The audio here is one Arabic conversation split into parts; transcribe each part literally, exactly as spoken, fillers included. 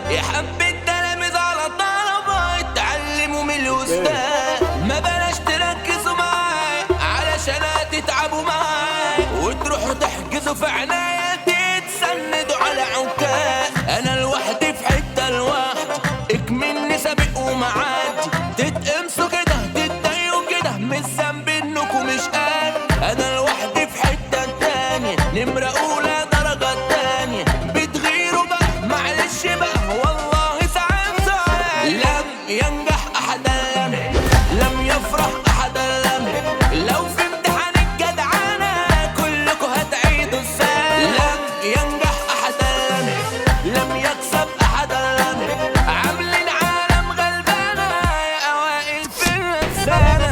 يا حب التلاميذ على طلبة يتعلموا من الأستاذ، ما بلاش تركزوا معاي علشان هتتعبوا معاي وتروحوا تحجزوا في عناية تتسندوا على عكاز. أنا لوحدي في حتة لوحدي اكملني سابق ومعدي، تتقمصوا كده تتضايقوا كده مش ذنب انكم مش قادر. أنا لوحدي في حتة تانية نمرة أولى درجة تانية، بتغيروا بقى معلش بقى والله ساعات ساعات. لم ينجح أحدا لم لم يفرح أحدا لم، لو في امتحان الجدعنة كلكم هتعيدوا السنة. لم ينجح أحدا لم لم يكسب أحدا لم، عاملين عالم غلبانة يا أوائل في السنة.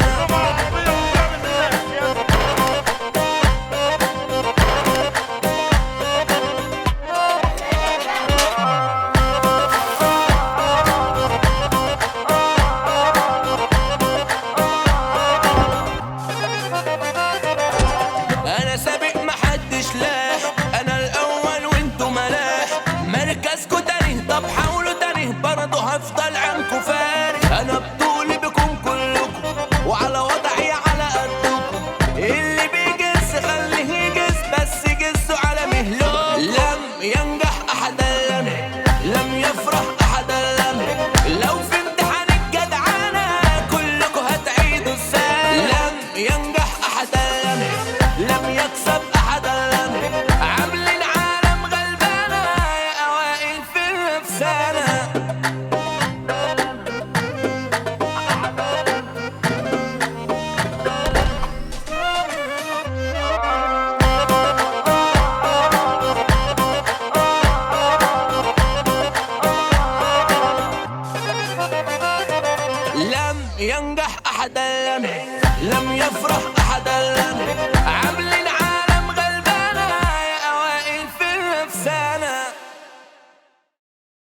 أنا سابق محدش لاح، أنا الأول وانتوا ملاح، مركزكوا تاني طب حاولوا تاني برضه هفضل عنكوا فارق. أنا بطولي بكم كلكم وعلى وضعي على قدكم، اللي بيجس خليه يجس بس جسوا على مهلكم. لم ينجح أحدا لم لم يفرح أحدا لم، لو في امتحان الجدعنة كلكم هتعيدوا السنة. لم ينجح أحدا لم لم يكسب أحدا لم، عاملين عالم غلبانة يا أوائل في الأفسانة. لم ينجح أحدا لم لم يفرح